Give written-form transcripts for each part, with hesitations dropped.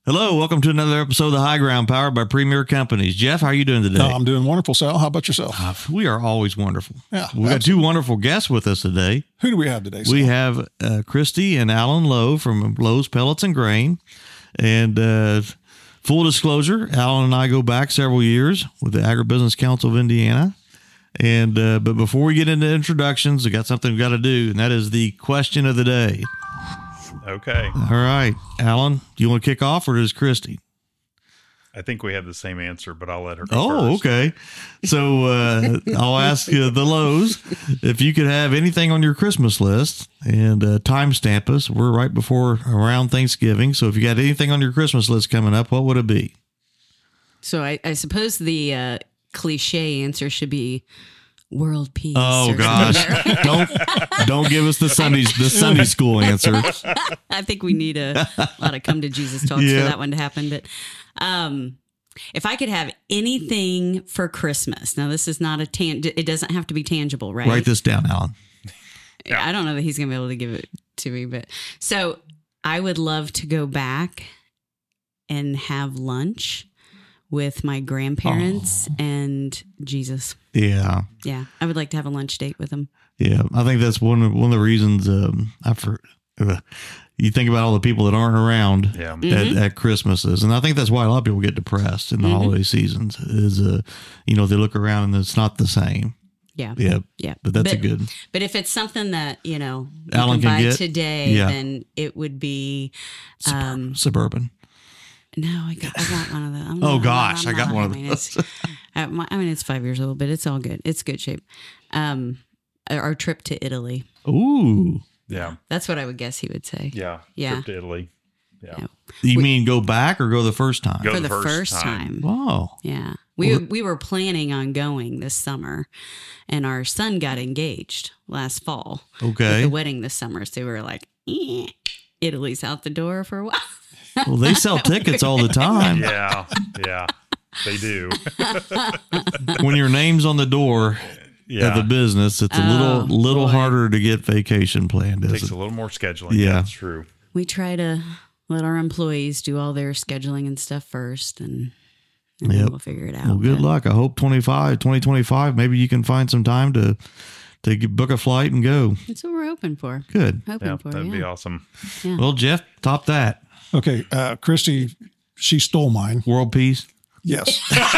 Hello, welcome to another episode of The High Ground, powered by Premier Companies. Jeff, how are you doing today? I'm doing wonderful, Sal. How about yourself? We are always wonderful. Yeah, we got two wonderful guests with us today. Who do we have today, Sal? We have Christy and Alan Lowe from Lowe's Pellets and Grain. And full disclosure, Alan and I go back several years with the Agribusiness Council of Indiana. And but before we get into introductions, we got something we got to do, and that is the question of the day. Okay. All right. Alan, do you want to kick off, or does Christy? I think we have the same answer, but I'll let her go first. Okay. So I'll ask the Lowe's if you could have anything on your Christmas list and timestamp us. We're right before around Thanksgiving. So if you got anything on your Christmas list coming up, what would it be? So I suppose the cliche answer should be world peace. Oh gosh. don't give us the Sunday school answer. I think we need a lot of come to Jesus talks for that one to happen. But if I could have anything for Christmas, now this is not it doesn't have to be tangible, right? Write this down, Alan. Yeah. I don't know that he's going to be able to give it to me, but so I would love to go back and have lunch with my grandparents and Jesus. Yeah. Yeah. I would like to have a lunch date with them. Yeah. I think that's one of the reasons you think about all the people that aren't around at Christmases. And I think that's why a lot of people get depressed in the holiday seasons is, they look around and it's not the same. Yeah. Yeah. Yeah. But that's good. But if it's something that, you Alan can buy get today, then it would be Suburban. No, I got one of those. Oh gosh, I got one of those. It's 5 years old, but it's all good. It's good shape. Our trip to Italy. Ooh. Yeah. That's what I would guess he would say. Yeah. Yeah. Trip to Italy. Yeah. No. You mean go back or go the first time? Go for the first time. Wow. Yeah. We were planning on going this summer, and our son got engaged last fall. Okay. With the wedding this summer. So we were like, Italy's out the door for a while. Well, they sell tickets all the time. Yeah. Yeah. They do. When your name's on the door of the business, it's a little harder to get vacation planned. It takes a little more scheduling. Yeah. That's true. We try to let our employees do all their scheduling and stuff first, and then we'll figure it out. Well, good luck. I hope 2025, maybe you can find some time to book a flight and go. That's what we're hoping for. Good. That'd be awesome. Yeah. Well, Jeff, top that. Okay, Christy, she stole mine. World peace? Yes.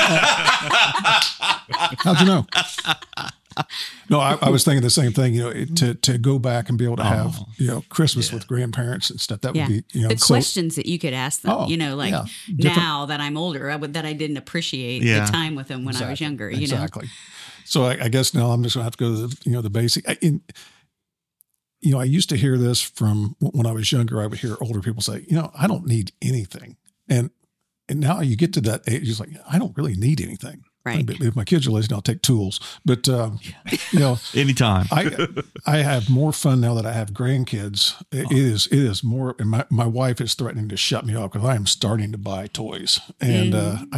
How'd you know? No, I was thinking the same thing. To go back and be able to have Christmas with grandparents and stuff. That would be the questions that you could ask them. Now that I'm older, that I didn't appreciate the time with them when I was younger. Exactly. So I guess now I'm just gonna have to go to the basic. I used to hear this from when I was younger. I would hear older people say, I don't need anything. And now you get to that age, it's like, I don't really need anything. Right. If my kids are lazy, I'll take tools. But, anytime. I have more fun now that I have grandkids. It is more, and my wife is threatening to shut me off because I am starting to buy toys. And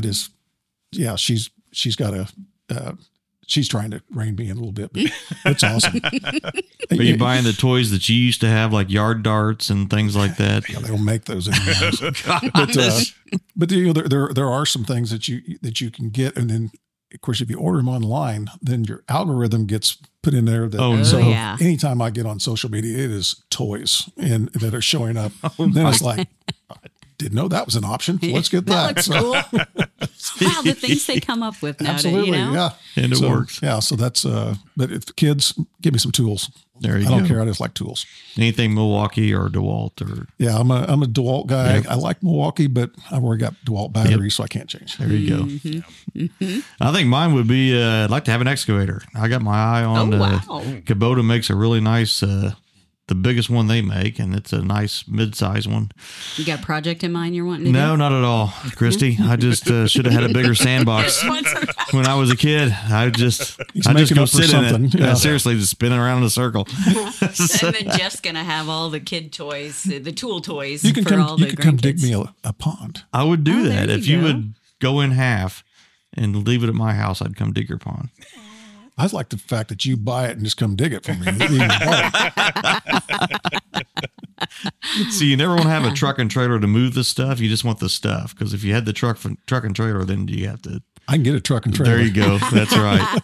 she's got she's trying to rein me in a little bit, but it's awesome. Are you buying the toys that you used to have, like yard darts and things like that? Yeah, they don't make those anymore. But there are some things that you can get, and then of course if you order them online, then your algorithm gets put in there. Anytime I get on social media, it is toys and that are showing up. Then it's like, didn't know that was an option. Let's get that. That looks cool. Wow, the things they come up with now. Absolutely, yeah. And it works. Yeah, so that's, but if kids, give me some tools. There you go. I don't care. I just like tools. Anything Milwaukee or DeWalt or. Yeah, I'm a DeWalt guy. Yep. I like Milwaukee, but I've already got DeWalt batteries, so I can't change. There you go. Mm-hmm. I think mine would be, I'd like to have an excavator. I got my eye on Kubota makes a really nice, the biggest one they make, and it's a nice mid-size one. You got a project in mind you're wanting to do? No, not at all, Christy. I just should have had a bigger sandbox when I was a kid. I just go sit in it. Yeah. Seriously, just spinning around in a circle. And then Jeff's gonna have all the kid toys, the tool toys. You can come dig me a pond. I would do that if you would go in half and leave it at my house. I'd come dig your pond. I like the fact that you buy it and just come dig it for me. So you never want to have a truck and trailer to move the stuff. You just want the stuff, because if you had the truck and trailer, then you have to. I can get a truck and trailer. There you go. That's right.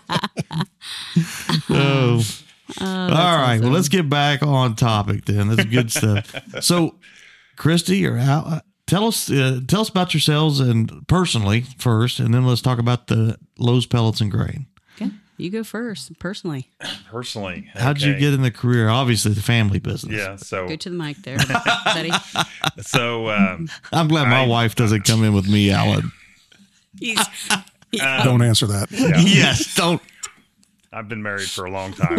All right. Awesome. Well, let's get back on topic then. That's good stuff. So, Christy or Al, tell us about yourselves and personally first, and then let's talk about the Lowe's Pellets and Grain. Okay, you go first. Personally, okay. How'd you get in the career? Obviously, the family business. Yeah. So go to the mic there, buddy. So I'm glad my wife doesn't come in with me, Alan. Don't answer that. Yeah. Yes, don't. I've been married for a long time.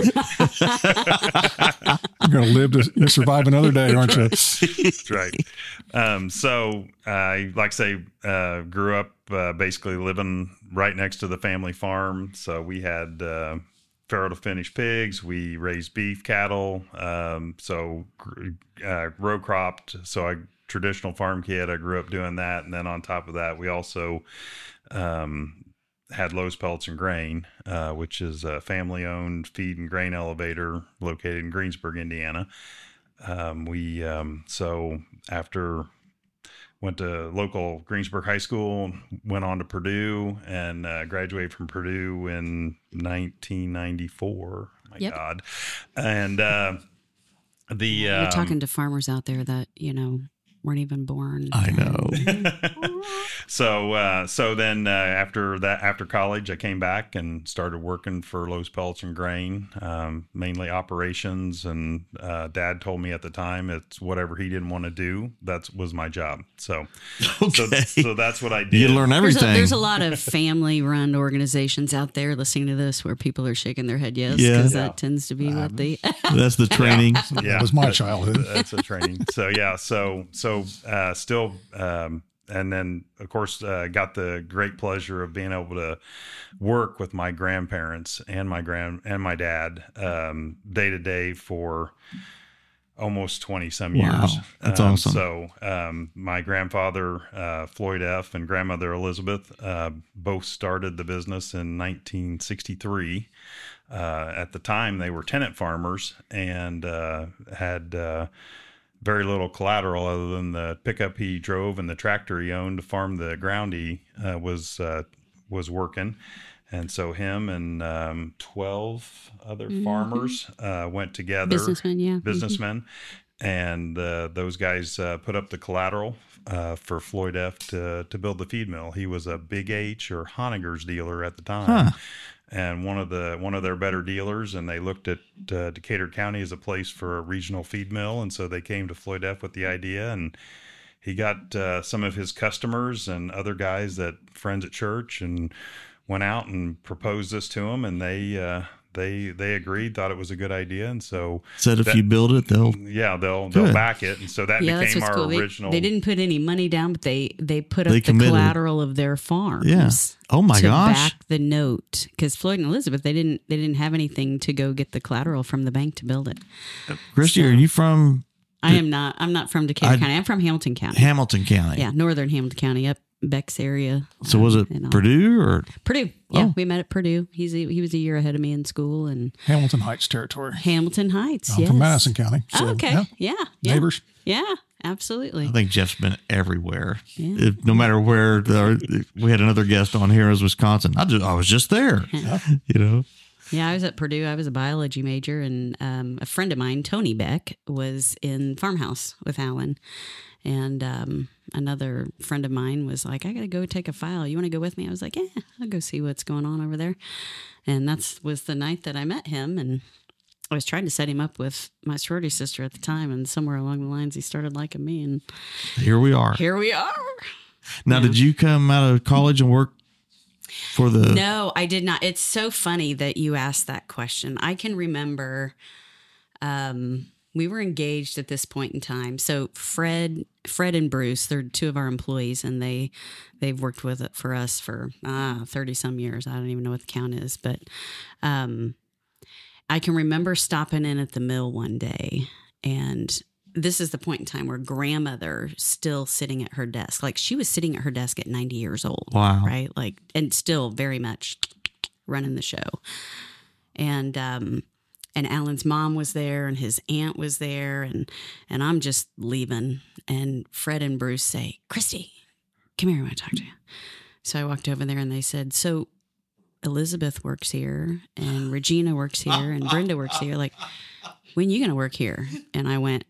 You're going to live to survive another day, aren't you? That's right. So I, like I say, grew up basically living right next to the family farm. So we had farrow to finish pigs. We raised beef, cattle. So row cropped. So traditional farm kid. I grew up doing that. And then on top of that, we also had Lowe's Pellets and Grain, which is a family-owned feed and grain elevator located in Greensburg, Indiana. So after went to local Greensburg High School, went on to Purdue, and graduated from Purdue in 1994. My God. And you're talking to farmers out there that, weren't even born. I know. So then after college, I came back and started working for Lowe's Pellets and Grain, mainly operations. And Dad told me at the time, it's whatever he didn't want to do, that was my job. So that's what I did. You learn everything. There's a lot of family-run organizations out there listening to this where people are shaking their head yes, because that tends to be what they. That's the training. That was my childhood. That's a training. So still, and then of course got the great pleasure of being able to work with my grandparents and my dad day to day for almost 20 some years. Wow, that's awesome. So my grandfather Floyd F. and grandmother Elizabeth both started the business in 1963. At the time, they were tenant farmers and had very little collateral other than the pickup he drove and the tractor he owned to farm the ground he was working. And so him and 12 other farmers went together. Businessmen. And those guys put up the collateral for Floyd F. to build the feed mill. He was a Big H or Honegger's dealer at the time. And one of their better dealers, and they looked at Decatur County as a place for a regional feed mill, and so they came to Floyd F. with the idea, and he got some of his customers and other guys friends at church, and went out and proposed this to them, and they agreed, thought it was a good idea, and so said if you build it, they'll back it, and so that became our cool. original. They didn't put any money down, but they put up the collateral of their farms. Yeah. Oh my gosh! Back the note, because Floyd and Elizabeth they didn't have anything to go get the collateral from the bank to build it. Christy, are you from? I am not. I'm not from Decatur County. I'm from Hamilton County. Hamilton County. Yeah, northern Hamilton County, up Beck's area. So was it Purdue or Purdue? Yeah, we met at Purdue. He was a year ahead of me in school, and Hamilton Heights territory. Hamilton Heights. I'm from Madison County. So, okay. Yeah. Neighbors. Yeah, absolutely. I think Jeff's been everywhere. Yeah. No matter where. We had another guest on here as Wisconsin. I was just there. Yeah, I was at Purdue. I was a biology major, and a friend of mine, Tony Beck, was in Farmhouse with Alan. And another friend of mine was like, I got to go take a file. You want to go with me? I was like, yeah, I'll go see what's going on over there. And that was the night that I met him. And I was trying to set him up with my sorority sister at the time. And somewhere along the lines, he started liking me. And here we are. Now, did you come out of college and work for the... No, I did not. It's so funny that you asked that question. I can remember... we were engaged at this point in time. So Fred and Bruce, they're two of our employees, and they've worked with it for us for 30 some years. I don't even know what the count is, but I can remember stopping in at the mill one day, and this is the point in time where grandmother still sitting at her desk. Like she was sitting at her desk at 90 years old. Wow. Right? Like, and still very much running the show. And and Alan's mom was there and his aunt was there, and I'm just leaving, and Fred and Bruce say, "Christy, come here, I want to talk to you." So I walked over there and they said, "So Elizabeth works here and Regina works here and Brenda works here. Like, when are you going to work here?" And I went,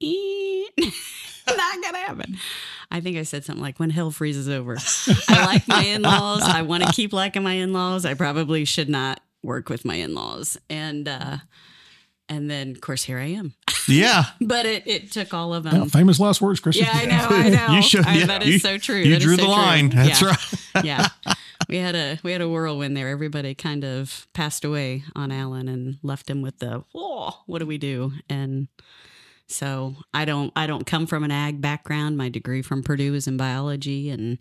"Not going to happen." I think I said something like, "When hell freezes over." I like my in-laws. I want to keep liking my in-laws. I probably should not work with my in-laws. And then, of course, here I am. Yeah. But it took all of them. Yeah, famous last words, Christy. Yeah, I know. You should. That is so true. You That drew is so the line. true. That's yeah. right. Yeah. We had a whirlwind there. Everybody kind of passed away on Alan and left him with the, "Whoa, what do we do?" And so I don't come from an ag background. My degree from Purdue is in biology, and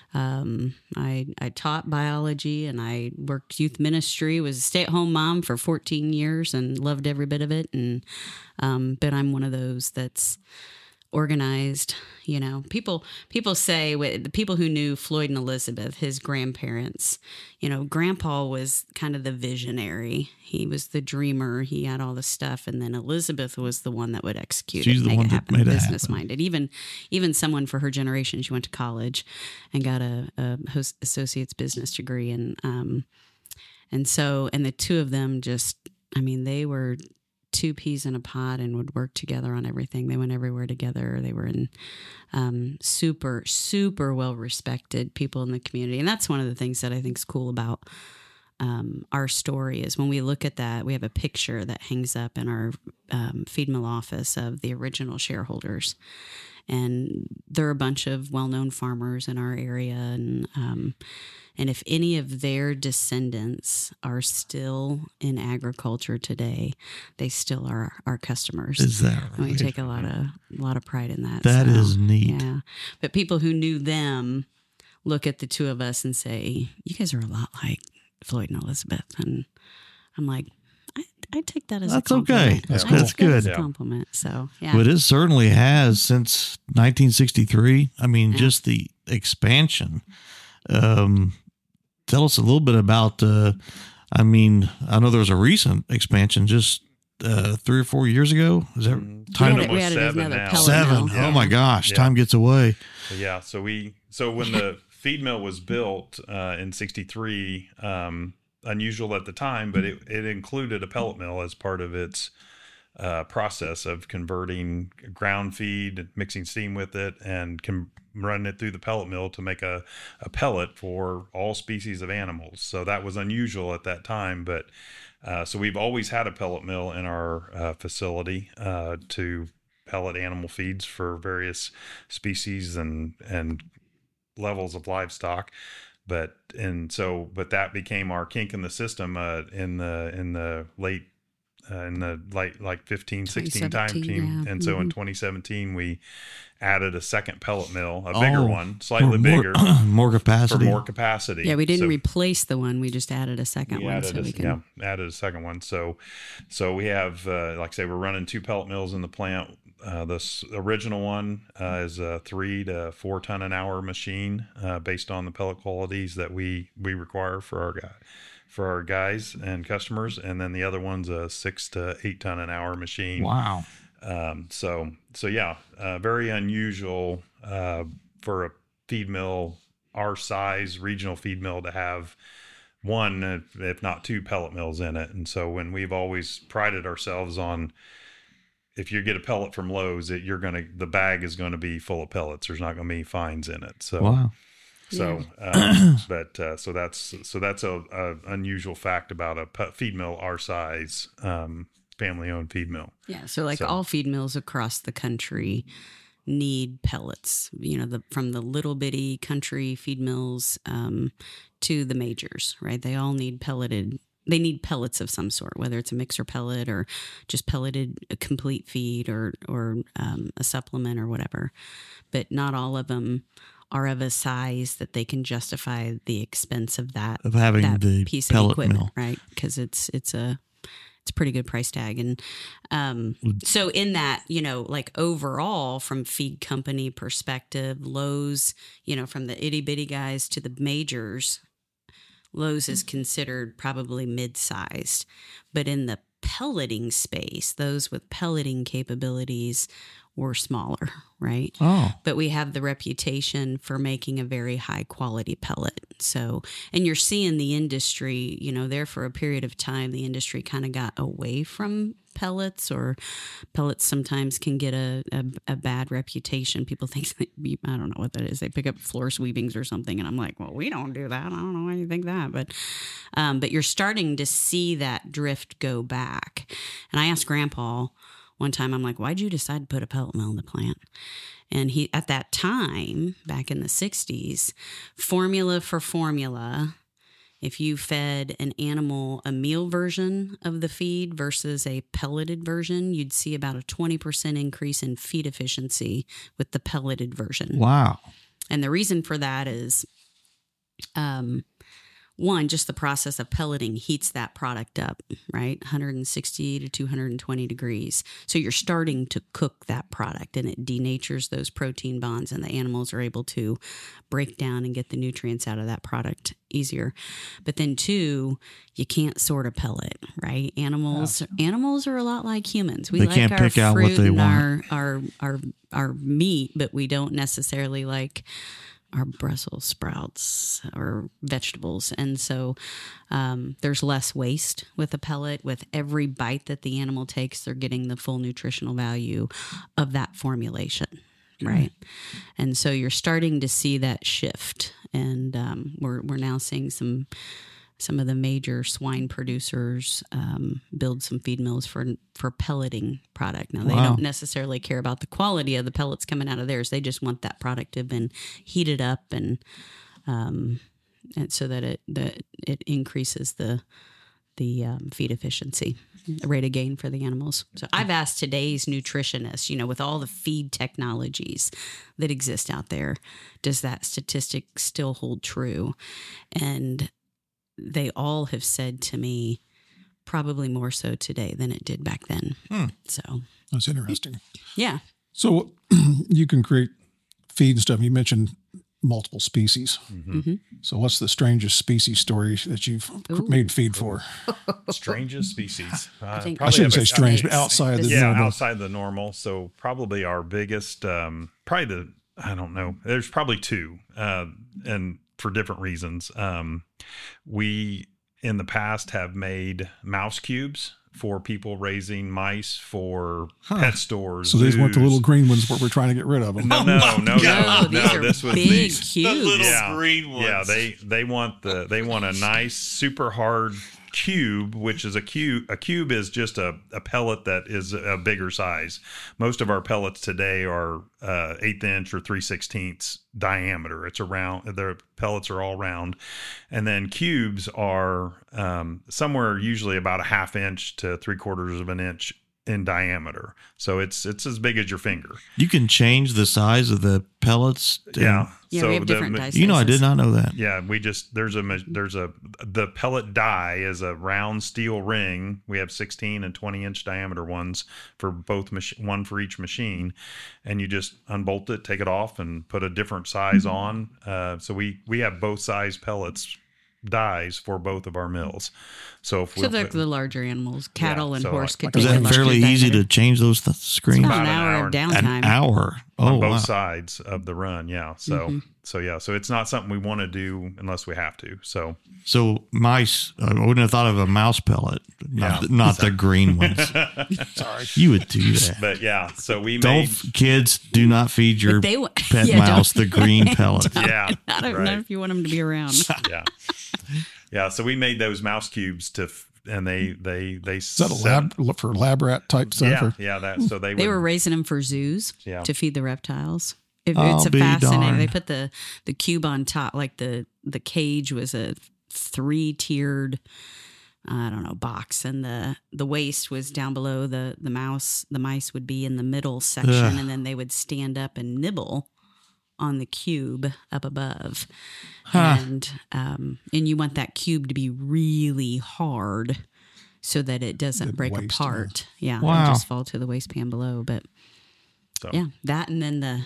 I taught biology, and I worked youth ministry. Was a stay-at-home mom for 14 years and loved every bit of it. And but I'm one of those that's organized. You know, people say, the people who knew Floyd and Elizabeth, his grandparents, you know, Grandpa was kind of the visionary. He was the dreamer. He had all the stuff, and then Elizabeth was the one that would execute She's it, the make one it that happen, made it business happen. minded. Even someone for her generation, she went to college and got a associate's business degree, and the two of them just, I mean, they were two peas in a pod and would work together on everything. They went everywhere together. They were in super, super well respected people in the community. And that's one of the things that I think is cool about our story is when we look at that, we have a picture that hangs up in our feed mill office of the original shareholders. And there are a bunch of well-known farmers in our area, and if any of their descendants are still in agriculture today, they still are our customers. Is that right? And we take a lot of pride in that. That is neat. Yeah, but people who knew them look at the two of us and say, "You guys are a lot like Floyd and Elizabeth," and I'm like, I take that as That's a compliment. okay. That's I cool. take that as good. a compliment. So yeah. But it certainly has since 1963. I mean, just the expansion. Tell us a little bit about, I mean, I know there was a recent expansion just 3 or 4 years ago. Is that time? We added another now. pellet 7. mill. Oh my gosh. Yeah. Time gets away. Yeah. So when the feed mill was built in 63, unusual at the time, but it included a pellet mill as part of its process of converting ground feed, mixing steam with it, and running it through the pellet mill to make a pellet for all species of animals. So that was unusual at that time, but so we've always had a pellet mill in our facility to pellet animal feeds for various species and levels of livestock. But that became our kink in the system in the late 15, 16 time team. Yeah. And so in 2017, we added a second pellet mill, a bigger one, slightly bigger, more capacity. for more capacity. Yeah, we didn't So replace the one. We just added a second we one. added So we can. added a second one. So we have, like I say, we're running 2 pellet mills in the plant. This original one is a 3 to 4 ton an hour machine based on the pellet qualities that we require for our guys and customers, and then the other one's a 6 to 8 ton an hour machine. Wow. So yeah, very unusual for a feed mill our size, regional feed mill, to have one, if not 2 pellet mills in it. And so when we've always prided ourselves on, if you get a pellet from Lowe's, the bag is going to be full of pellets. There's not going to be fines in it. So, Wow. so that's a unusual fact about a feed mill our size, family-owned feed mill. Yeah. So all feed mills across the country need pellets, from the little bitty country feed mills to the majors, right? They all need pelleted. They need pellets of some sort, whether it's a mixer pellet or just pelleted a complete feed or a supplement or whatever. But not all of them are of a size that they can justify the expense of having the piece of pellet equipment, mill, right? Because it's a pretty good price tag. And so in that, overall from feed company perspective, Lowe's, from the itty bitty guys to the majors, Lowe's is considered probably mid-sized, but in the pelleting space, those with pelleting capabilities were smaller, right? Oh. But we have the reputation for making a very high quality pellet. So, and you're seeing the industry, there for a period of time, the industry kind of got away from pellets, or pellets sometimes can get a bad reputation. People think, I don't know what that is. They pick up floor sweepings or something. And I'm like, well, we don't do that. I don't know why you think that. But you're starting to see that drift go back. And I asked Grandpa one time, I'm like, why'd you decide to put a pellet mill in the plant? And he, at that time, back in the 60s, formula for formula, if you fed an animal a meal version of the feed versus a pelleted version, you'd see about a 20% increase in feed efficiency with the pelleted version. Wow. And the reason for that is, one, just the process of pelleting heats that product up, right? 160 to 220 degrees. So you're starting to cook that product, and it denatures those protein bonds, and the animals are able to break down and get the nutrients out of that product easier. But then two, you can't sort a pellet, right? Animals are a lot like humans. We They like can't our pick out what fruit they and want. our meat, but we don't necessarily like our Brussels sprouts or vegetables. And so there's less waste with a pellet. With every bite that the animal takes, they're getting the full nutritional value of that formulation, right? And so you're starting to see that shift. And we're now seeing some of the major swine producers build some feed mills for pelleting product. Now, they don't necessarily care about the quality of the pellets coming out of theirs. They just want that product to have been heated up and so that it increases the feed efficiency, the rate of gain for the animals. So I've asked today's nutritionists, with all the feed technologies that exist out there, does that statistic still hold true? And they all have said to me, probably more so today than it did back then. So that's interesting. Yeah. So you can create feed and stuff. You mentioned multiple species. Mm-hmm. So what's the strangest species story that you've made feed for? Strangest species. I shouldn't say strange, but outside the normal. Outside the normal. So probably our biggest, I don't know. There's probably two, and for different reasons. We in the past have made mouse cubes for people raising mice for pet stores. So these weren't the little green ones where we're trying to get rid of them. No. These are This was big these cubes. The little green ones. Yeah, they want a nice, super hard cube, which is a cube is just a pellet that is a bigger size. Most of our pellets today are 1/8 inch or 3/16 diameter. It's around. The pellets are all round, and then cubes are somewhere usually about 1/2 inch to 3/4 inch in diameter. So it's as big as your finger. You can change the size of the pellets. Yeah. Yeah, So we have different die I sizes. did not know that. Yeah, the pellet die is a round steel ring. We have 16 and 20 inch diameter ones for both one for each machine, and you just unbolt it, take it off, and put a different size on. So we have both size pellets dies for both of our mills. So the larger animals, cattle and so horse, could Is take a that larger fairly easy diameter. to change those screens? About an About an hour hour. of downtime. An hour. on Oh, both wow. sides of the run, yeah. So so it's not something we want to do unless we have to. So Mice, I wouldn't have thought of a mouse pellet, not the green ones. Sorry. You would do that. but yeah, so we Don't made kids do not feed your pet Yeah, mouse the green pellet. yeah, I don't know if you want them to be around. yeah. So we made those mouse cubes and they Is that for lab rat type stuff? So They were raising them for zoos Yeah. to feed the reptiles. It's I'll be fascinating. darned. They put the cube on top, like the cage was a 3-tiered, I don't know, box, and the waist was down below the mouse. The mice would be in the middle section, Ugh. and then they would stand up and nibble on the cube up above. Huh. And you want that cube to be really hard so that it doesn't break waste, apart. Yeah, Wow. and just fall to the waistband below. But So. yeah, that and then the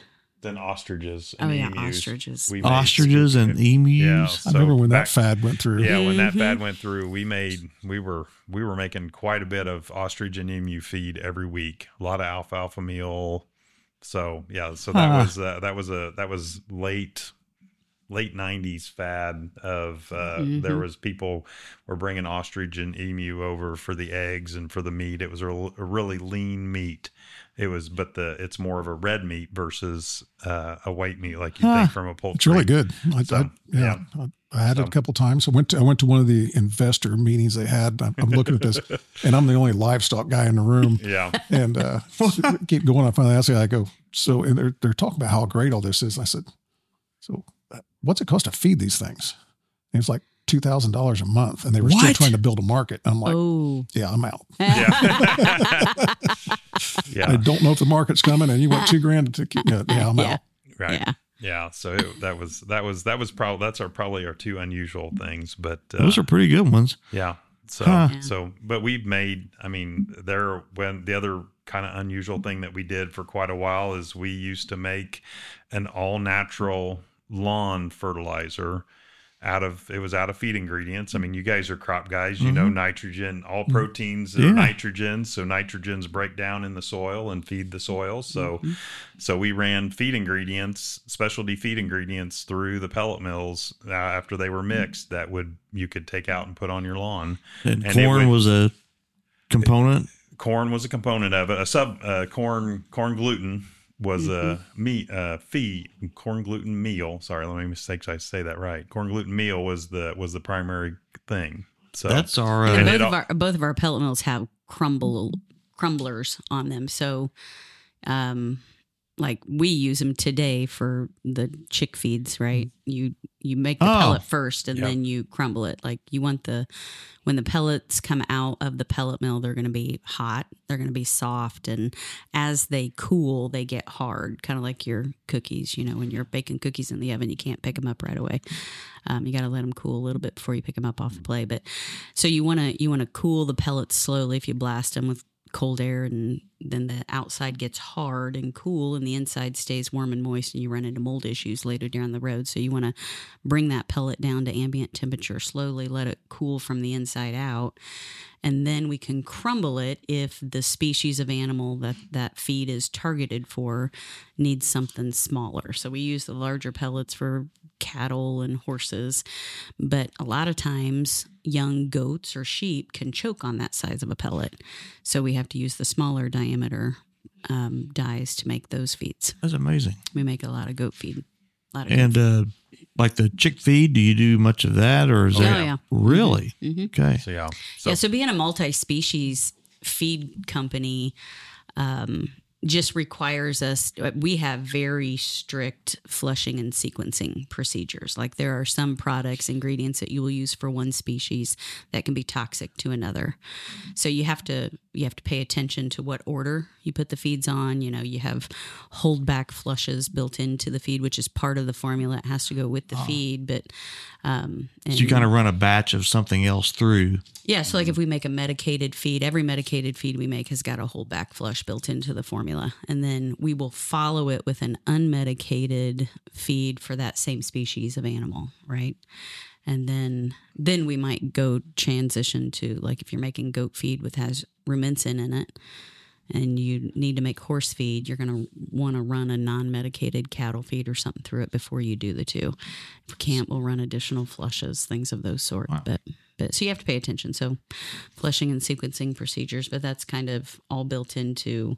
than ostriches. And emus. ostriches. Ostriches and emus. Yeah, so I remember when that fad went through. Yeah, when that fad went through, we were making quite a bit of ostrich and emu feed every week. A lot of alfalfa meal. So that was late 90s fad of there was people were bringing ostrich and emu over for the eggs and for the meat. It was a really lean meat. It's more of a red meat versus a white meat like you think from a poultry. It's really good. I had it a couple times. I went to one of the investor meetings they had. I'm looking at this, and I'm the only livestock guy in the room. Yeah, and keep going. I finally asked, I go, so, and they're talking about how great all this is. And I said, so what's it cost to feed these things? And it's like $2,000 a month, and they were still trying to build a market. I'm like, yeah, I'm out. Yeah. I don't know if the market's coming, and you want $2,000 to I'm out. Right. Yeah. So that's probably our two unusual things, but those are pretty good ones. Yeah. But we've made, the other kind of unusual thing that we did for quite a while is we used to make an all natural lawn fertilizer out of feed ingredients. I mean, you guys are crop guys, you know, nitrogen, all proteins are nitrogen. So nitrogens break down in the soil and feed the soil. So we ran specialty feed ingredients through the pellet mills after they were mixed that you could take out and put on your lawn. And corn was a component. Corn was a component of it. Corn gluten was a feed, corn gluten meal. Sorry, let me mistake. I say that right. Corn gluten meal was the primary thing. So that's our both of our pellet mills have crumblers on them. So, like we use them today for the chick feeds, right? You make the pellet first and then you crumble it. Like you want when the pellets come out of the pellet mill, they're going to be hot. They're going to be soft. And as they cool, they get hard, kind of like your cookies. You know, when you're baking cookies in the oven, you can't pick them up right away. You got to let them cool a little bit before you pick them up off the plate. But so you want to cool the pellets slowly. If you blast them with cold air, and then the outside gets hard and cool and the inside stays warm and moist, and you run into mold issues later down the road. So you want to bring that pellet down to ambient temperature slowly, let it cool from the inside out, and then we can crumble it if the species of animal that feed is targeted for needs something smaller. So we use the larger pellets for cattle and horses, but a lot of times young goats or sheep can choke on that size of a pellet. So we have to use the smaller diameter dies to make those feeds. That's amazing. We make a lot of goat feed. Like the chick feed, do you do much of that, or is that really? Mm-hmm. Okay. So being a multi-species feed company, just requires us, we have very strict flushing and sequencing procedures. Like there are some products, ingredients that you will use for one species that can be toxic to another. So you have to pay attention to what order you put the feeds on. You know, you have hold back flushes built into the feed, which is part of the formula. It has to go with the feed, but so you kind of run a batch of something else through. Yeah. So like if we make a medicated feed, every medicated feed we make has got a hold back flush built into the formula. And then we will follow it with an unmedicated feed for that same species of animal. Right. And then we might go transition to, like, if you're making goat feed has rumensin in it and you need to make horse feed, you're going to want to run a non-medicated cattle feed or something through it before you do the two. If we can't, we'll run additional flushes, things of those sort. Wow. But so you have to pay attention. So flushing and sequencing procedures, but that's kind of all built into.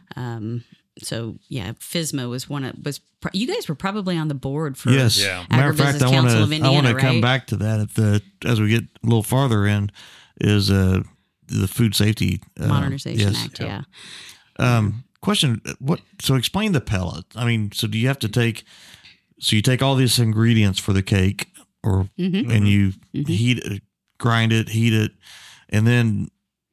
So yeah, FSMA was you guys were probably on the board for yes. Matter of fact, I want to come back to that as we get a little farther in is the Food Safety Modernization Act. Yeah. Question: So explain the pellet. I mean, so do you have to take all these ingredients for the cake, and you heat it, grind it, heat it, and then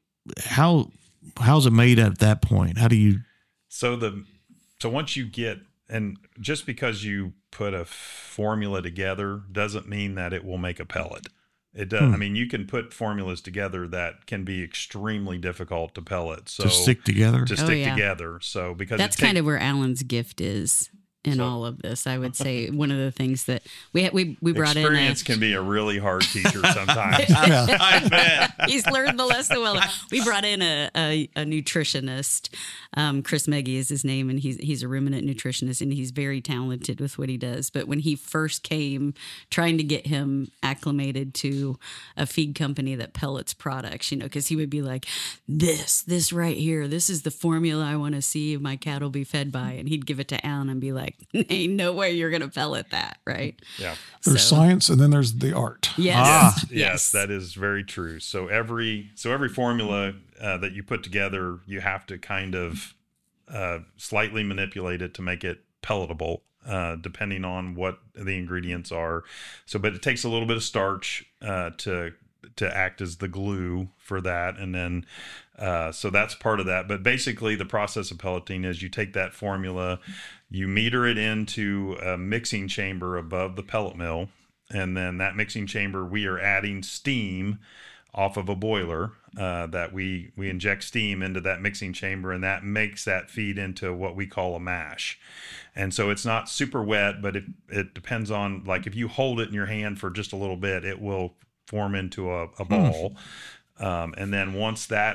how's it made at that point? How do you? So once you get, and just because you put a formula together doesn't mean that it will make a pellet. It does. I mean, you can put formulas together that can be extremely difficult to pellet. So to stick together. Together. So because that's kind of where Alan's gift is in all of this. I would say one of the things that we brought in. Experience can be a really hard teacher sometimes. I bet. He's learned the lesson well. We brought in a nutritionist. Chris Meggie is his name, and he's a ruminant nutritionist, and he's very talented with what he does. But when he first came, trying to get him acclimated to a feed company that pellets products, because he would be like, this right here, this is the formula I want to see my cattle be fed by. And he'd give it to Alan and be like, ain't no way you're going to pellet that, right? Yeah. There's science, and then there's the art. Yes. Yes, that is very true. So every formula that you put together, you have to kind of slightly manipulate it to make it pelletable, depending on what the ingredients are. But it takes a little bit of starch to act as the glue for that, and then so that's part of that. But basically, the process of pelleting is you take that formula, you meter it into a mixing chamber above the pellet mill, and then that mixing chamber, we are adding steam off of a boiler that we inject steam into that mixing chamber, and that makes that feed into what we call a mash. And so it's not super wet, but it depends on, like, if you hold it in your hand for just a little bit, it will form into a ball. And then once that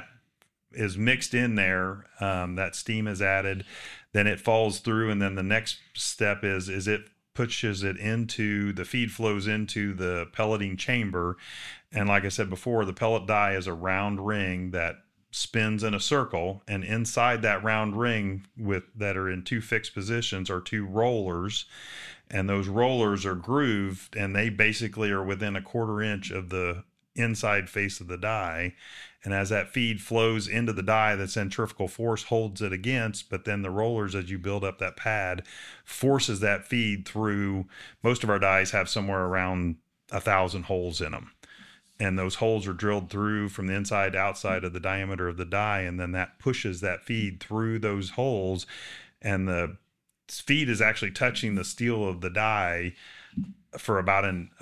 is mixed in there, that steam is added, then it falls through, and then the next step is it pushes it into, the feed flows into the pelleting chamber. And like I said before, the pellet die is a round ring that spins in a circle, and inside that round ring that are in two fixed positions are two rollers, and those rollers are grooved, and they basically are within a 1/4 inch of the inside face of the die. And as that feed flows into the die, the centrifugal force holds it against, but then the rollers, as you build up that pad, forces that feed through. Most of our dies have somewhere around 1,000 holes in them. And those holes are drilled through from the inside to outside of the diameter of the die, and then that pushes that feed through those holes, and the feed is actually touching the steel of the die for about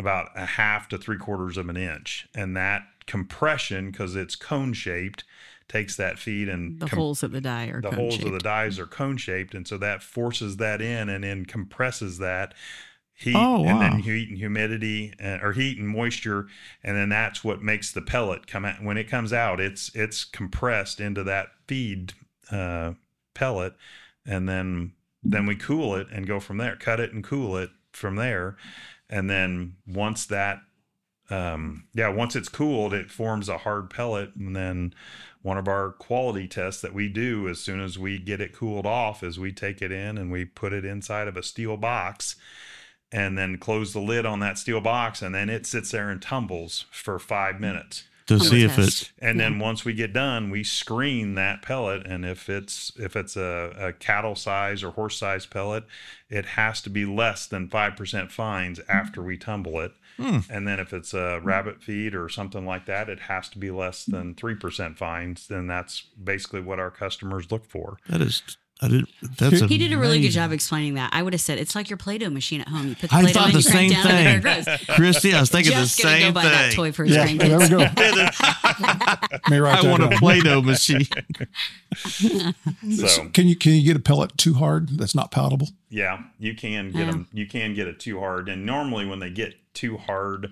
1/2 to 3/4 of an inch. And that compression, because it's cone shaped, takes that feed, and the holes of the die are the holes of the dies are cone shaped, and so that forces that in and then compresses that heat, and then heat and humidity, or heat and moisture, and then that's what makes the pellet come out. When it comes out, it's compressed into that feed pellet, and then we cool it and go from there. Cut it and cool it from there, and then once that once it's cooled, it forms a hard pellet. And then one of our quality tests that we do as soon as we get it cooled off is we take it in and we put it inside of a steel box, and then close the lid on that steel box, and then it sits there and tumbles for 5 minutes to see if it's. And then once we get done, we screen that pellet, and if it's a cattle size or horse size pellet, it has to be less than 5% fines after we tumble it. And then if it's a rabbit feed or something like that, it has to be less than 3% fines. Then that's basically what our customers look for. He did a really good job explaining that. I would have said it's like your Play-Doh machine at home. You put the Play-Doh in, you crank down, and there it grows. Christy, I was thinking the Just same gonna go buy that thing. toy for his grandkids. There we go. I want a Play-Doh machine. So can you get a pellet too hard that's not palatable? yeah, you can get them. You can get it too hard, and normally when they get too hard,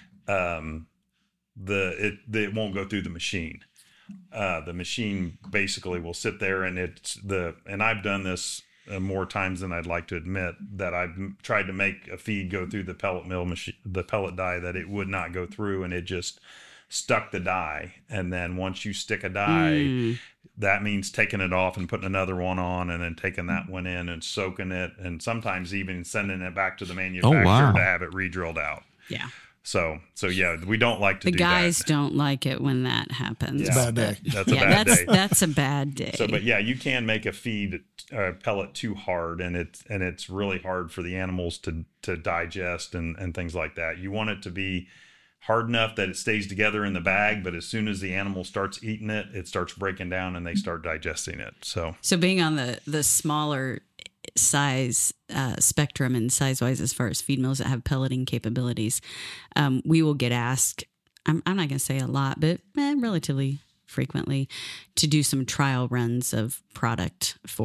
it won't go through the machine. The machine basically will sit there, and and I've done this more times than I'd like to admit, that I've tried to make a feed go through the pellet mill machine, the pellet die, that it would not go through, and it just stuck the die. And then once you stick a die, that means taking it off and putting another one on, and then taking that one in and soaking it, and sometimes even sending it back to the manufacturer to have it re-drilled out. Yeah. So yeah, we don't like to do that. The guys don't like it when that happens. It's a bad day. That's a bad day. That's a bad day. So, but yeah, you can make a feed pellet too hard, and it's really hard for the animals to digest and things like that. You want it to be hard enough that it stays together in the bag, but as soon as the animal starts eating it, it starts breaking down and they start digesting it. So being on the smaller size spectrum and size wise as far as feed mills that have pelleting capabilities, we will get asked, I'm not going to say a lot, but relatively frequently, to do some trial runs of product for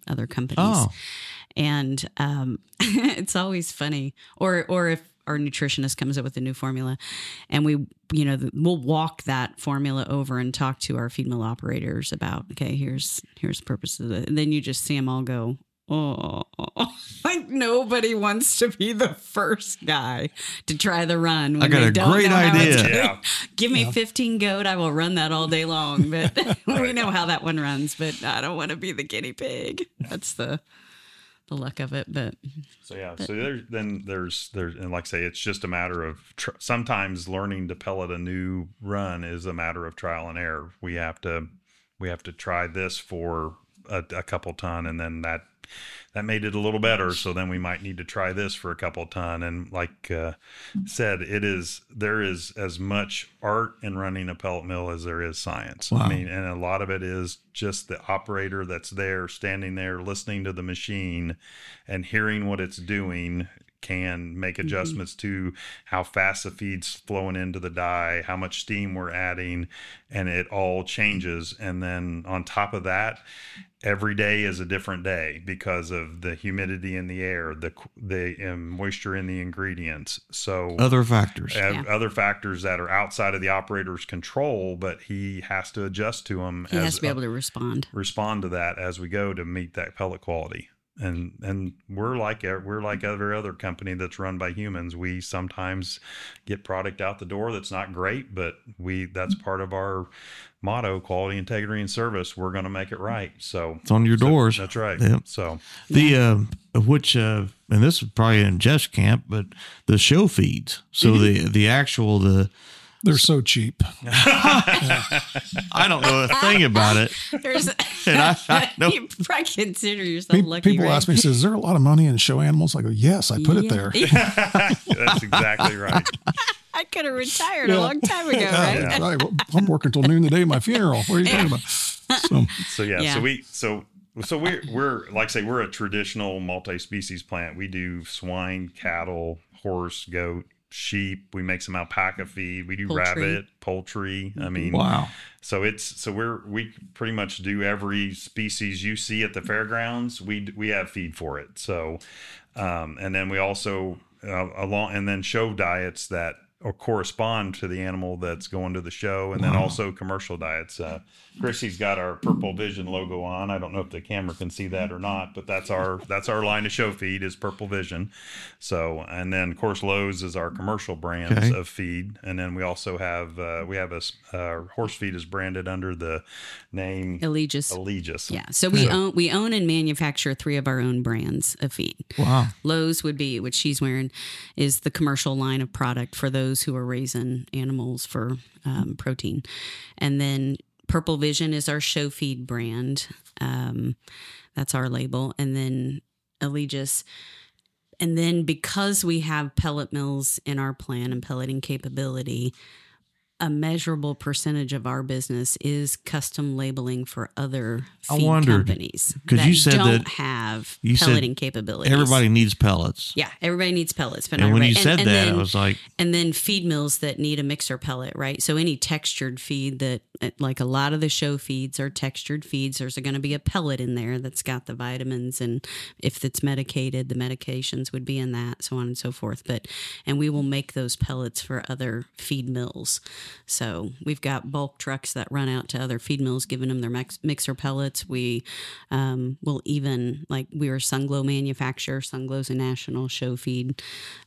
other companies. Oh. And it's always funny. Or if our nutritionist comes up with a new formula and we'll walk that formula over and talk to our feed mill operators about, okay, here's the purpose of it. And then you just see them all go, oh, like nobody wants to be the first guy to try the run. I got a great idea. Give me 15 goat. I will run that all day long. But we know how that one runs, but I don't want to be the guinea pig. That's the luck of it. But so there's and like I say, it's just a matter of sometimes learning to pellet a new run is a matter of trial and error. We have to try this for a couple ton, and then that made it a little better. So then we might need to try this for a couple ton. And like said, there is as much art in running a pellet mill as there is science. Wow. I mean, and a lot of it is just the operator that's there, standing there, listening to the machine and hearing what it's doing can make adjustments to how fast the feed's flowing into the die, how much steam we're adding, and it all changes. And then on top of that, every day is a different day because of the humidity in the air, the moisture in the ingredients. So other factors that are outside of the operator's control, but he has to adjust to them. He has to be able to respond to that as we go to meet that pellet quality. And we're like every other company that's run by humans. We sometimes get product out the door that's not great, but that's part of our motto: quality, integrity, and service. We're going to make it right. So it's on your doors. That's right. Yep. So and this is probably in Jeff's camp, but the show feeds. So they're so cheap. I don't know a thing about it. I know. You probably consider yourself lucky. People ask me, "Is there a lot of money in show animals?" I go, "Yes, I put it there." That's exactly right. I could have retired a long time ago, right? Yeah. Right. Well, I'm working till noon the day of my funeral. What are you talking about? So we're like I say, we're a traditional multi-species plant. We do swine, cattle, horse, goat, sheep. We make some alpaca feed. We do rabbit, poultry. I mean, wow. So we pretty much do every species you see at the fairgrounds. We have feed for it. So, and then we also and then show diets that correspond to the animal that's going to the show, and then also commercial diets. Chrissy's got our Purple Vision logo on. I don't know if the camera can see that or not, but that's our line of show feed is Purple Vision. So, and then of course Lowe's is our commercial brands of feed, and then we also have horse feed is branded under the name Allegis. Yeah. So we own and manufacture 3 of our own brands of feed. Wow. Lowe's would be, which she's wearing, is the commercial line of product for those who are raising animals for protein, and then Purple Vision is our show feed brand. That's our label. And then Allegis. And then because we have pellet mills in our plan and pelleting capability, a measurable percentage of our business is custom labeling for other feed companies because you said don't that have pelleting capabilities. Everybody needs pellets. Yeah, everybody needs pellets. But and when you said that, I was like, and then feed mills that need a mixer pellet, right? So any textured feed that, like a lot of the show feeds are textured feeds. There's going to be a pellet in there that's got the vitamins, and if it's medicated, the medications would be in that, so on and so forth. And we will make those pellets for other feed mills. So we've got bulk trucks that run out to other feed mills, giving them their mixer pellets. We will even, like, we're a Sunglow manufacturer. Sunglow's a national show feed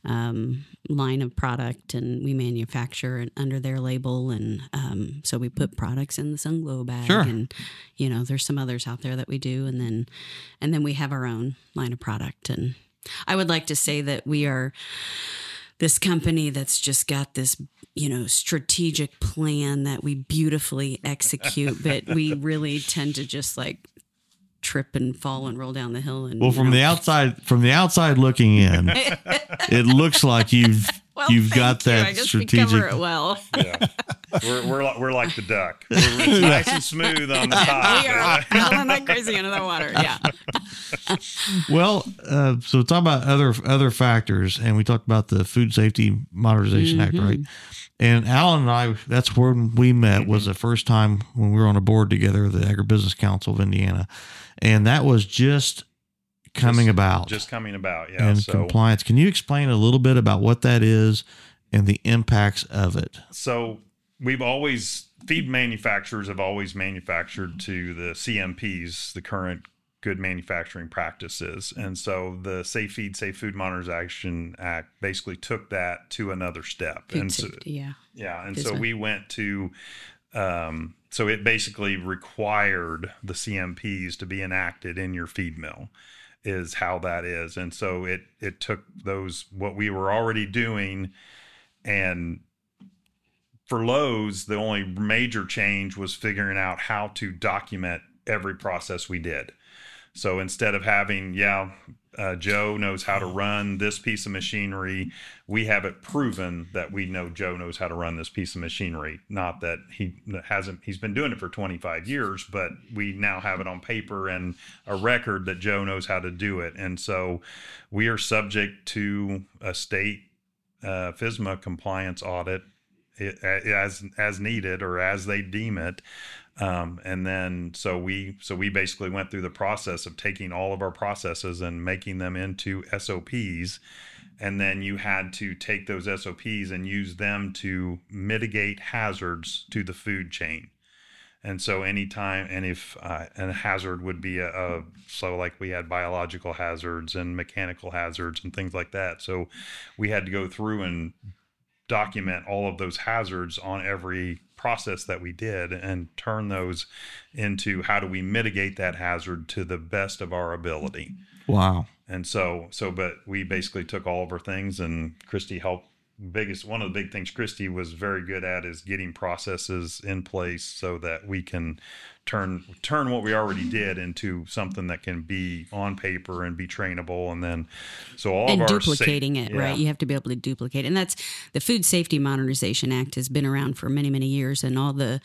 line of product, and we manufacture it under their label. And so we put products in the Sunglow bag. Sure. And, there's some others out there that we do. And then we have our own line of product. And I would like to say that we are this company that's just got this, strategic plan that we beautifully execute, but we really tend to just like trip and fall and roll down the hill. And from the outside looking in, it looks like you've got that I guess strategic. we cover it well. Yeah. We're like the duck. We're nice and smooth on the top. We are paddling like crazy under the water. Yeah. Well, so talk about other factors, and we talked about the Food Safety Modernization Act, right? And Alan and I, that's when we met, was the first time when we were on a board together, the Agribusiness Council of Indiana. And that was just coming about. Just coming about, yeah. And compliance. Can you explain a little bit about what that is and the impacts of it? So feed manufacturers have always manufactured to the CMPs, the current good manufacturing practices. And so the Safe Feed, Safe Food Modernization Act basically took that to another step. Food safety, yeah. Yeah. And so we went to, so it basically required the CMPs to be enacted in your feed mill, is how that is. And so it took what we were already doing, and for Lowe's, the only major change was figuring out how to document every process we did. So instead of having, Joe knows how to run this piece of machinery, we have it proven that we know Joe knows how to run this piece of machinery. Not that he's been doing it for 25 years, but we now have it on paper and a record that Joe knows how to do it. And so we are subject to a state FSMA compliance audit as needed, or as they deem it. And then, so we basically went through the process of taking all of our processes and making them into SOPs. And then you had to take those SOPs and use them to mitigate hazards to the food chain. And so anytime, and if a hazard would be so like we had biological hazards and mechanical hazards and things like that. So we had to go through and document all of those hazards on every process that we did and turn those into how do we mitigate that hazard to the best of our ability. Wow. And but we basically took all of our things, and Christy helped. One of the big things Christy was very good at is getting processes in place so that we can turn what we already did into something that can be on paper and be trainable. And then, so all and of our duplicating it, right? You have to be able to duplicate. And that's the Food Safety Modernization Act has been around for many, many years. And all the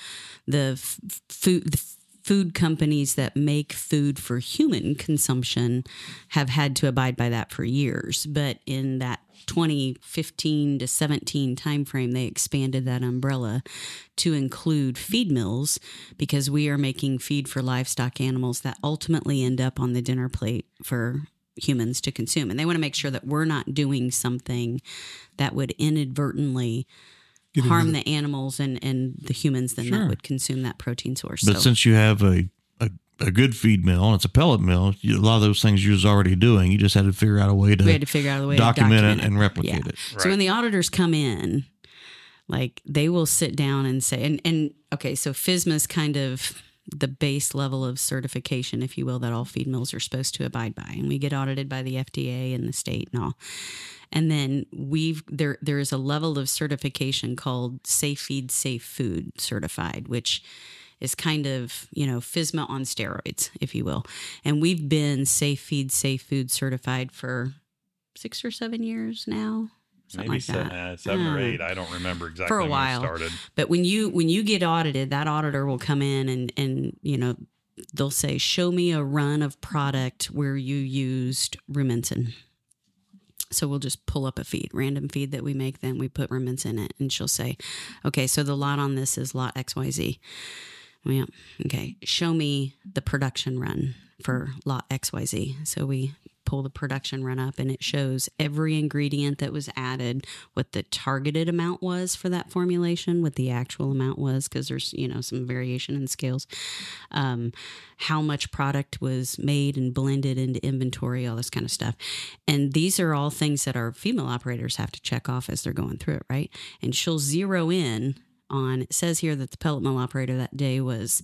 food companies that make food for human consumption have had to abide by that for years. But in that 2015 to 17 timeframe, they expanded that umbrella to include feed mills, because we are making feed for livestock animals that ultimately end up on the dinner plate for humans to consume. And they want to make sure that we're not doing something that would inadvertently harm the animals and the humans that would consume that protein source. But since you have a good feed mill and it's a pellet mill, a lot of those things you was already doing. You just had to figure out a way to document it and replicate it. Right. So when the auditors come in, like they will sit down and say, and okay, so FSMA is kind of the base level of certification, if you will, that all feed mills are supposed to abide by. And we get audited by the FDA and the state and all. And then there is a level of certification called Safe Feed, Safe Food certified, which is kind of, FSMA on steroids, if you will. And we've been Safe Feed, Safe Food certified for 6 or 7 years now. Something maybe like that. 7 or 8. I don't remember exactly for a when while. we started. But when you get audited, that auditor will come in and they'll say, show me a run of product where you used rumensin. So we'll just pull up a feed, random feed that we make, then we put rumensin in it. And she'll say, okay, so the lot on this is lot XYZ. Yeah. Okay. Show me the production run for lot XYZ. So we pull the production run up and it shows every ingredient that was added, what the targeted amount was for that formulation, what the actual amount was, because there's, some variation in scales, how much product was made and blended into inventory, all this kind of stuff. And these are all things that our female operators have to check off as they're going through it, right? And she'll zero in on, it says here that the pellet mill operator that day was,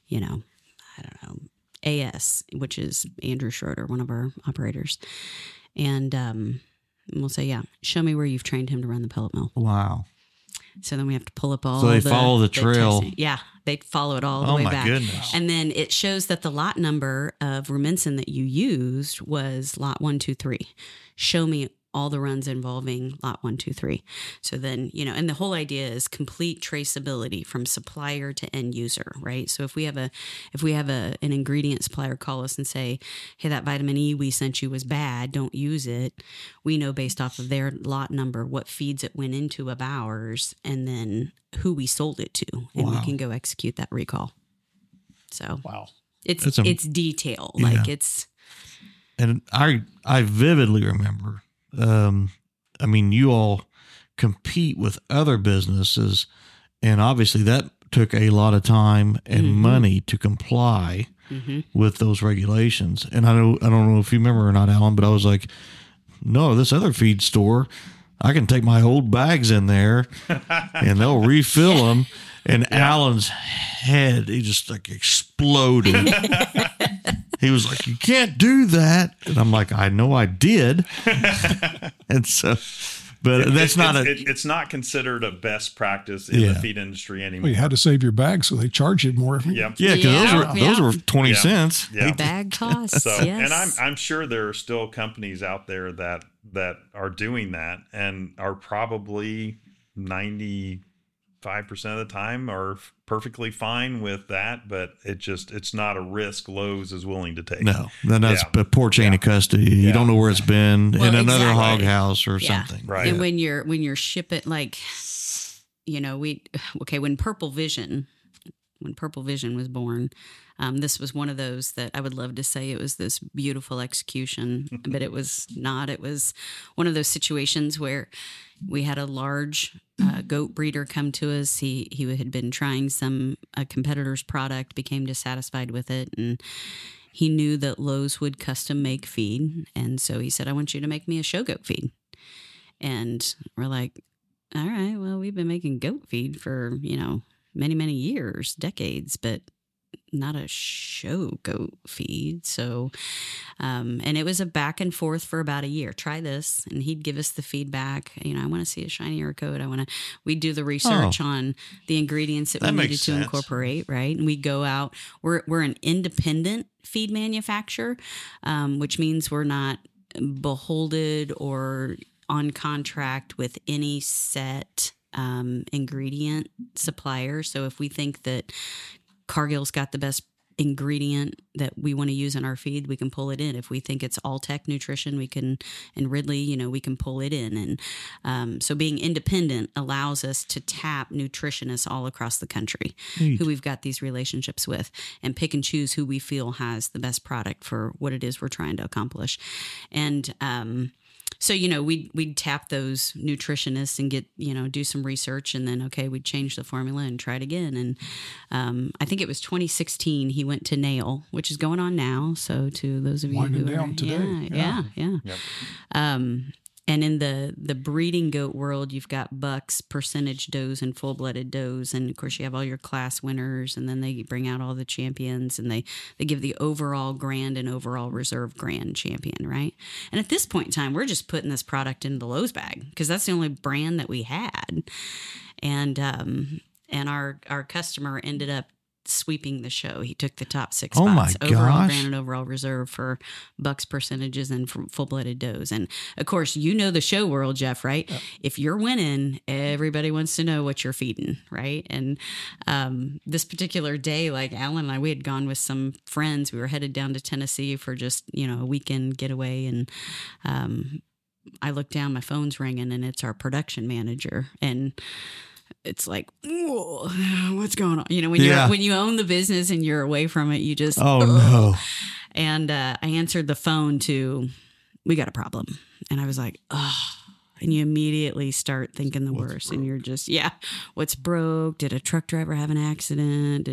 AS, which is Andrew Schroeder, one of our operators. And we'll say, show me where you've trained him to run the pellet mill. Wow. So then we have to pull up all So they follow the trail. They follow it all the way back. Oh, my goodness. And then it shows that the lot number of rumensin that you used was lot 123. Show me all the runs involving lot 1, 2, 3. So then, and the whole idea is complete traceability from supplier to end user, right? So if we have an ingredient supplier call us and say, hey, that vitamin E we sent you was bad, don't use it. We know based off of their lot number, what feeds it went into of ours, and then who we sold it to, and we can go execute that recall. So wow, it's detail. Yeah. Like it's, and I vividly remember, you all compete with other businesses, and obviously that took a lot of time and money to comply with those regulations. And I don't know if you remember or not, Alan, but I was like, no, this other feed store, I can take my old bags in there and they'll refill them. And Alan's head, he just like exploded. He was like, you can't do that. And I'm like, I know I did. And so, but it's not considered a best practice in the feed industry anymore. Well, you had to save your bag, so they charge you more. Yep. Yeah, because those were 20 cents. Yeah. Bag costs. So, yes. And I'm sure there are still companies out there that are doing that and are probably 95% of the time are perfectly fine with that, but it's not a risk Lowe's is willing to take. No, then that's a poor chain of custody. You don't know where it's been in another hog house or something. Right. And when you're shipping, like, when Purple Vision was born, this was one of those that I would love to say it was this beautiful execution, but it was not. It was one of those situations where we had a large goat breeder come to us. He had been trying a competitor's product, became dissatisfied with it, and he knew that Lowe's would custom make feed. And so he said, I want you to make me a show goat feed. And we're like, all right, well, we've been making goat feed for, many, many years, decades, but not a show goat feed. So, and it was a back and forth for about a year. Try this. And he'd give us the feedback. I want to see a shinier coat. we'd do the research on the ingredients that we needed to incorporate. Right. And we go out, we're an independent feed manufacturer, which means we're not beholden or on contract with any set ingredient supplier. So if we think that Cargill's got the best ingredient that we want to use in our feed, we can pull it in. If we think it's Alltech Nutrition, and Ridley, we can pull it in. And so being independent allows us to tap nutritionists all across the country who we've got these relationships with and pick and choose who we feel has the best product for what it is we're trying to accomplish. And, so, we'd tap those nutritionists and get, do some research, and then, we'd change the formula and try it again. And I think it was 2016, he went to Nail, which is going on now. So to those of you winding who down are, today. Yeah. Yep. And in the breeding goat world, you've got bucks, percentage does, and full-blooded does. And, of course, you have all your class winners, and then they bring out all the champions, and they give the overall grand and overall reserve grand champion, right? And at this point in time, we're just putting this product in the Lowe's bag because that's the only brand that we had. And our customer ended up sweeping the show. He took the top 6 spots. Oh my overall gosh. grand and overall reserve for bucks, percentages, and for full-blooded does. And of course, the show world, Jeff, right? Yeah. If you're winning, everybody wants to know what you're feeding, right? And this particular day, like Alan and I, we had gone with some friends. We were headed down to Tennessee for just, a weekend getaway. And I look down, my phone's ringing, and it's our production manager. And it's like, what's going on? When you own the business and you're away from it, you just, no. And I answered the phone to, we got a problem. And I was like, and you immediately start thinking the worst. Broke? And you're just, what's broke? Did a truck driver have an accident?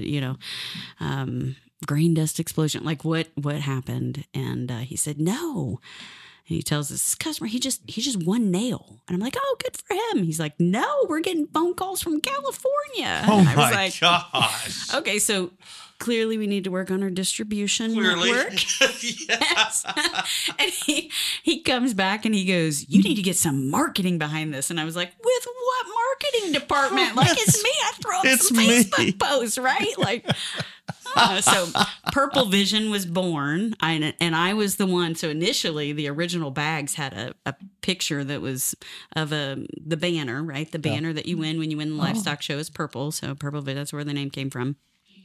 Grain dust explosion? Like what happened? And he said, no. And he tells this customer, he just won Nail. And I'm like, oh, good for him. He's like, no, we're getting phone calls from California. Oh, and I was my gosh. Okay, so clearly we need to work on our distribution network. Yes. And he comes back and he goes, you need to get some marketing behind this. And I was like, with what marketing department? Like, it's me. I throw up some Facebook posts, right? Like, So Purple Vision was born, and I was the one. So initially, the original bags had a picture that was of the banner, right? The banner that you win when you win the livestock show is purple. So Purple Vision, that's where the name came from.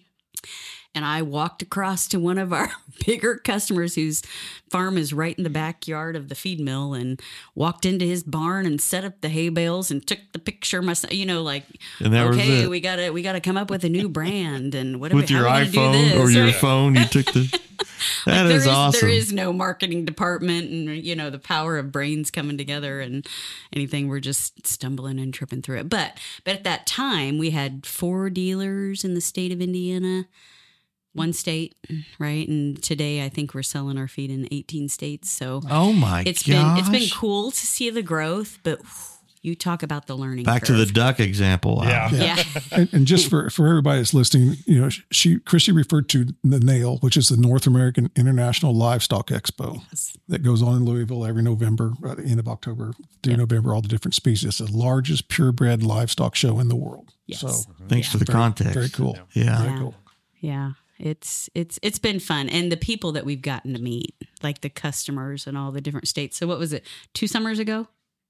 And I walked across to one of our bigger customers whose farm is right in the backyard of the feed mill, and walked into his barn and set up the hay bales and took the picture myself. You know, like, okay, we gotta come up with a new brand, and what with your iPhone or your phone, you took the. That is awesome. There is no marketing department, and the power of brains coming together and anything. We're just stumbling and tripping through it. But at that time, we had 4 dealers in the state of Indiana. One state, right? And today I think we're selling our feed in 18 states. So it's been cool to see the growth, but you talk about the learning Back curve. to the duck example. Wow. Yeah. And just for everybody that's listening, Christy referred to the NAIL, which is the North American International Livestock Expo that goes on in Louisville every November, at the end of October through November, all the different species. It's the largest purebred livestock show in the world. Yes. So thanks for the context. Very cool. Yeah. Very cool. Yeah. It's been fun. And the people that we've gotten to meet, like the customers and all the different states. So what was it? 2 summers ago?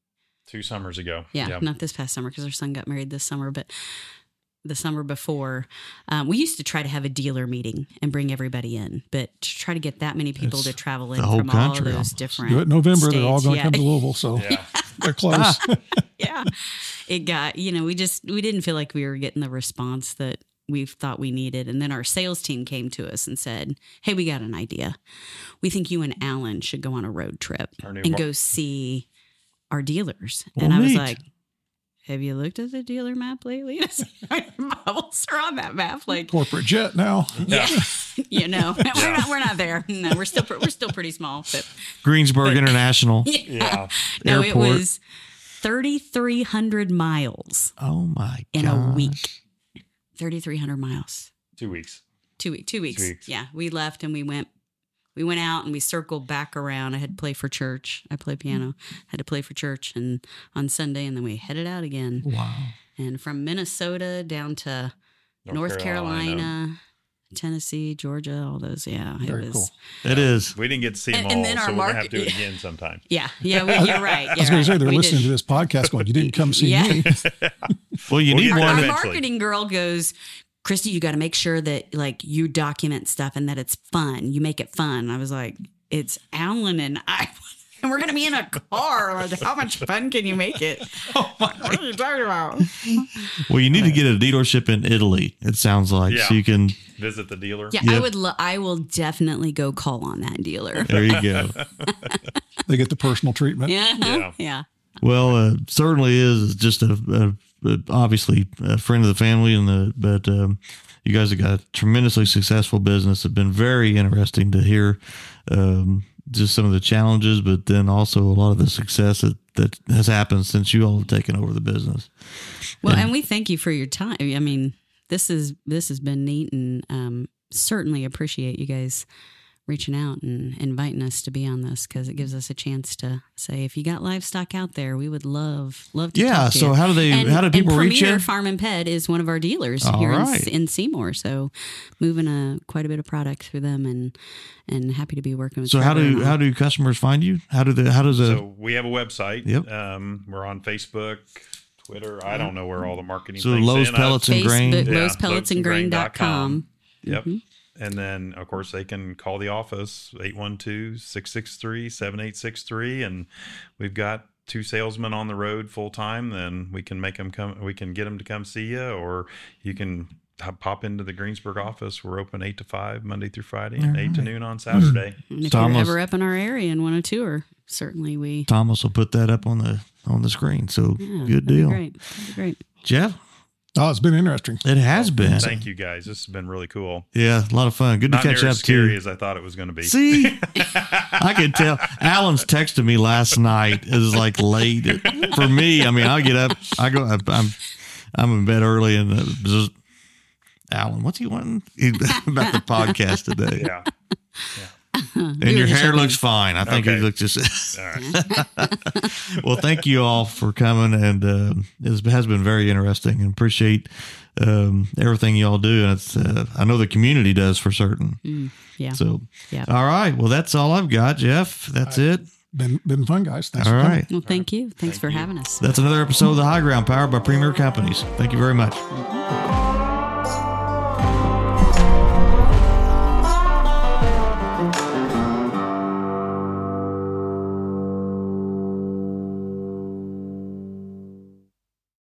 2 summers ago. Yeah. Yep. Not this past summer because our son got married this summer, but the summer before, we used to try to have a dealer meeting and bring everybody in, but to try to get that many people to travel in from all of those different do it in November. states. They're all going to come to Louisville. So they're close. Yeah. It got, we didn't feel like we were getting the response that we thought we needed. And then our sales team came to us and said, hey, we got an idea. We think you and Alan should go on a road trip and go see our dealers. Well, and I was neat. like, have you looked at the dealer map lately? Bubbles are on that map. Like corporate jet now. Yeah. We're not there. No, we're still pretty small. But Greensburg International. Yeah. No, Airport. it was 3,300 miles. Oh my god. In a week. 3,300 miles. 2 weeks. 2 weeks. 2 weeks. Yeah. We left and we went out and we circled back around. I had to play for church. I play piano. Had to play for church and on Sunday, and then we headed out again. Wow. And from Minnesota down to North Carolina, Tennessee, Georgia, all those. Yeah. Very cool. It is. We didn't get to see them all, and then so our we're going to have to do it again sometime. Yeah. You're right. I was going to say, they're listening to this podcast going, you didn't come see me. Well, you need get one. Our eventually. marketing girl goes, Christy, you got to make sure that like you document stuff and that it's fun. You make it fun. I was like, it's Alan and I, and we're going to be in a car. Like, how much fun can you make it? What are you talking about? Well, you need to get a dealership in Italy. It sounds like Yeah. so you can. Visit the dealer. Yeah, Yep. I will definitely go call on that dealer. There you go. They get the personal treatment. Yeah. Well, certainly is just obviously a friend of the family, but you guys have got a tremendously successful business. It's been very interesting to hear just some of the challenges, but then also a lot of the success that has happened since you all have taken over the business. Well, and we thank you for your time. I mean, this has been neat, and certainly appreciate you guys reaching out and inviting us to be on this, because it gives us a chance to say, if you got livestock out there, we would love to talk to So you. how do people reach Premier you? Farm and Pet is one of our dealers All here right. in Seymour, so moving quite a bit of product through them, and happy to be working with. So Trevor how do customers find you? So we have a website. Yep. We're on Facebook, Twitter. I don't know where all the marketing So things Lowe's in. Pellets and Grain. Facebook, Yeah, lowespelletsandgrain.com. Yep. And then, of course, they can call the office, 812-663-7863. And we've got 2 salesmen on the road full time. Then we can make them come. We can get them to come see you, or you can pop into the Greensburg office. We're open 8 to 5, Monday through Friday, and 8 to noon on Saturday. And if Thomas- you're ever up in our area and want to tour, certainly we. Thomas will put that up on the screen. So Yeah, good that'd be deal. Great. That'd be great. Jeff, Oh, it's been interesting. it has been. Thank you, guys. This has been really cool. Yeah, a lot of fun. Good to Not catch near up as scary too. as I thought it was going to be. See, I could tell. Alan's texted me last night. It was like late for me. I mean, I get up, I go. I'm in bed early, and Alan, what's he wanting about the podcast today? Yeah. And your hair looks fine. I think you look just. All right. Well, thank you all for coming, and it has been very interesting, and appreciate everything you all do. And it's I know the community does for certain. Yeah. So, all right. Well, that's all I've got, Jeff. That's it. Been fun, guys. Thanks all for coming. right. Well, thank you. Thanks for having us. That's another episode of The High Ground, powered by Premier Companies. Thank you very much.